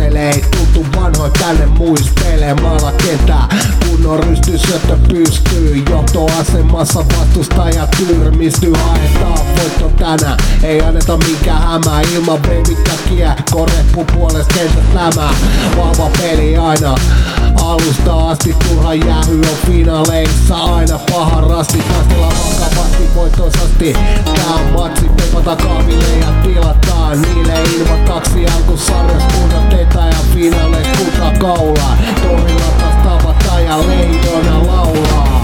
Muistelee, ei tultu vanhoin tänne muistelee. Maala kentää, kunnon rystysyöttö pystyy. Johtoasemassa vastustaja tyrmistyy. Haetaan voitto tänään, ei anneta minkään hämää. Ilman babytäkiä, koreppu puolesta kentät lämää. Vahva peli aina, alusta asti turha jäähy on finaaleissa aina paha rasti. Taistellaan vakavasti voittoisasti. Tää on matsi, pepata kahville ja tilataan niille ilman kaksi alkusarjas punnatteita ja finaaleis kultaa kaulaa. Torilla taas tavataan ja leijona laulaa.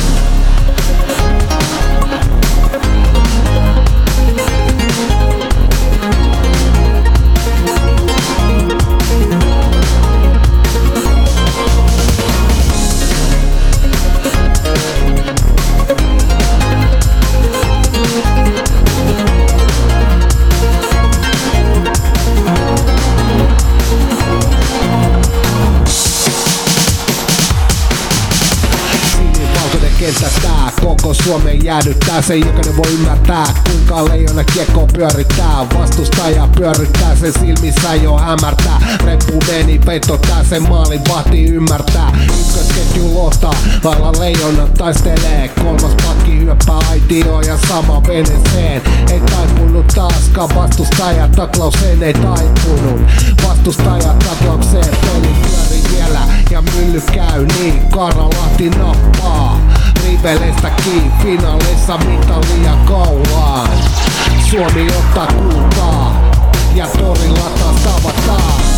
Tää koko Suomen jäädyttää, se jokainen voi ymmärtää kuinka leijona kiekko pyörittää. Vastustaja pyörittää, sen silmissä jo hämärtää. Reppu meni veto tää, sen maalin vahti ymmärtää. Ykkösketju lohtaa, lailla leijona taistelee. Kolmas pakki hyöppää aitioon ja sama veneeseen. Ei taipunut taaskaan, vastustaja taklaukseen ei taipunut. Vastustaja taklaukseen, peli pyöri vielä ja mylly käy niin. Karalahti nappaa riveleistä kiinni, finaaleissa mitalia kaulaan. Suomi ottaa kultaa ja torilla taas tavataan.